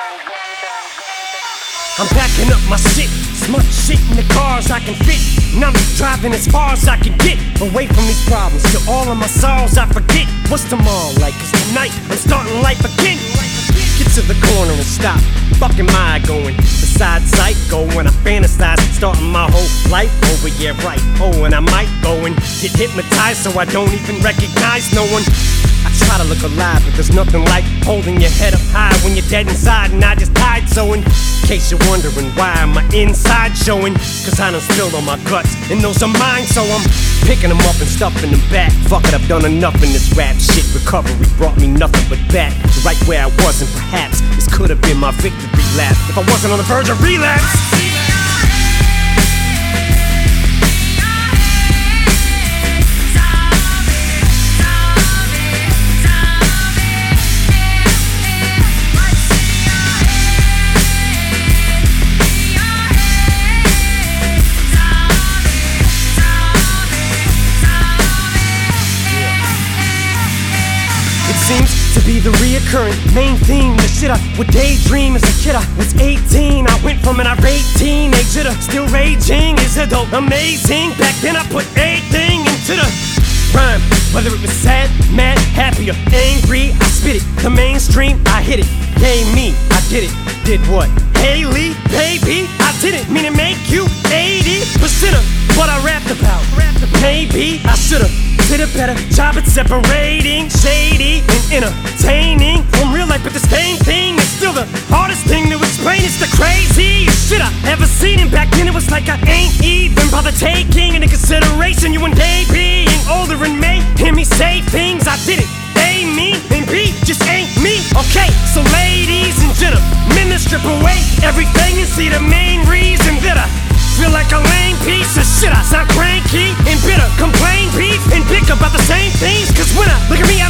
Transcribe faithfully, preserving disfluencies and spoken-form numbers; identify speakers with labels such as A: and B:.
A: I'm packing up my shit, smart shit in the cars I can fit. And I'm driving as far as I can get away from these problems. To all of my sorrows I forget what's tomorrow like. Cause tonight I'm starting life again. Get to the corner and stop. Fuck am I going? Besides psycho when I fantasize, starting my whole life over, yeah right. Oh, and I might go and get hypnotized so I don't even recognize no one. I try to look alive, but there's nothing like holding your head up high when you're dead inside. And I just died, so in case you're wondering why my inside showing, cause I done spilled on my guts, and those are mine, so I'm picking them up and stuffing them back. Fuck it, I've done enough in this rap shit. Recovery brought me nothing but back to right where I was, and perhaps this could have been my victory lap if I wasn't on the verge of relapse. Seems to be the reoccurring main theme. The shit I would daydream as a kid. I was eighteen, I went from an irate teenager to still raging. Is it though amazing? Back then I put everything into the rhyme. Whether it was sad, mad, happy or angry, I spit it. The mainstream, I hit it. Yay me, I did it. Did what? Haley, baby, I didn't mean to make you eighty percent of what I rapped about. Maybe I should've did a better job at separating shady and entertaining from real life, but the same thing is still the hardest thing to explain. It's the craziest shit I ever seen, and back then it was like I ain't even bother taking into consideration you and they being older and may hear me say things I didn't. A, me, and B, just ain't me. Okay, so ladies and gentlemen, let's strip away everything and see the main reason that I feel like a lame piece of shit. I sound cranky and bitter, complain, beef, and bicker about the same things. Cause when I look at me,